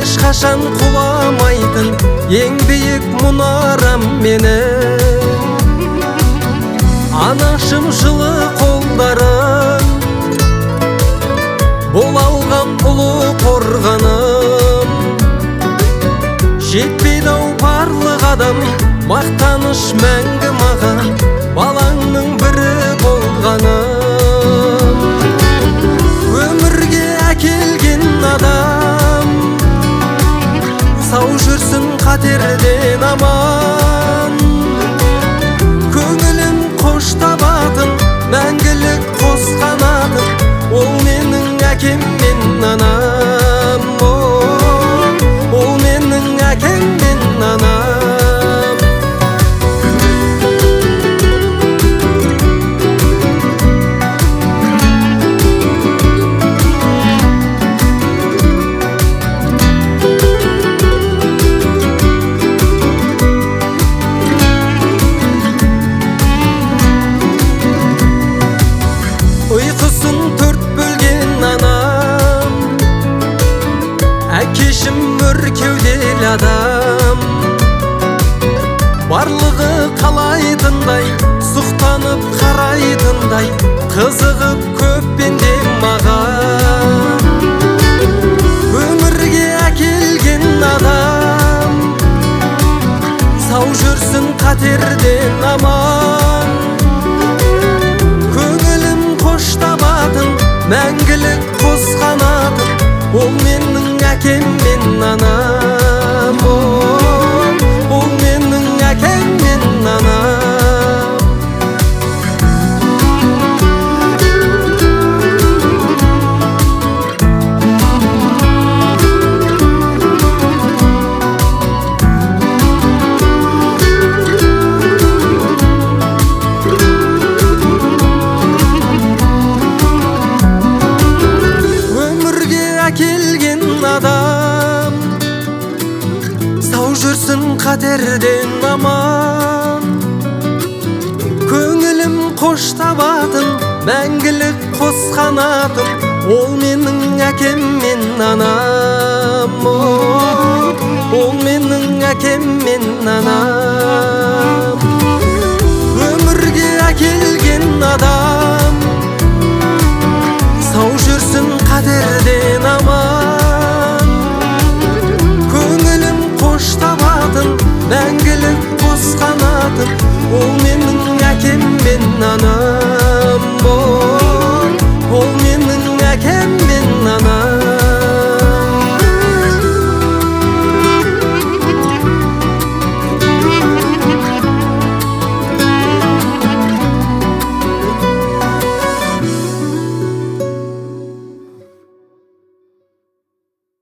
еш қашан құламайтын ең биік мұнарам менің. Анашым жылы қолдарым, бұл алған ұлы қорғаным. Жетпейді-ау барлық адам, мақтаныш мәңгі маған, балаңның бірі болғаным. Өмірге әкелген адам, сау жүрсін қатерден аман. Көңілім қош табатын, мәңгілік қос қанатым, ол менің әкем мен анам. Ол менің әкем мен анам. Ұйқысын төрт бөлген анам, әкешім өр кеуделі адам. Барлығы қалайтындай, сұқтанып қарайтындай, қызығып көп пенде маған. Өмірге әкелген адам, сау жүрсін қатерден аман. Көңілім қош табатын, мәңгілік қос қанатым, ол менің әкем мен анам. Ол менің әкем мен анам. Әкелген адам, сау жүрсін қатерден аман. Көңілім қош табатын, мәңгілік қос қанатым, ол менің әкем мен анам. Ол менің әкем мен анам. Өмірге әкелген адам, сау жүрсін қатерден аман. Көңілім қош табатын, мәңгілік қос қанатым, ол менің әкем мен анам.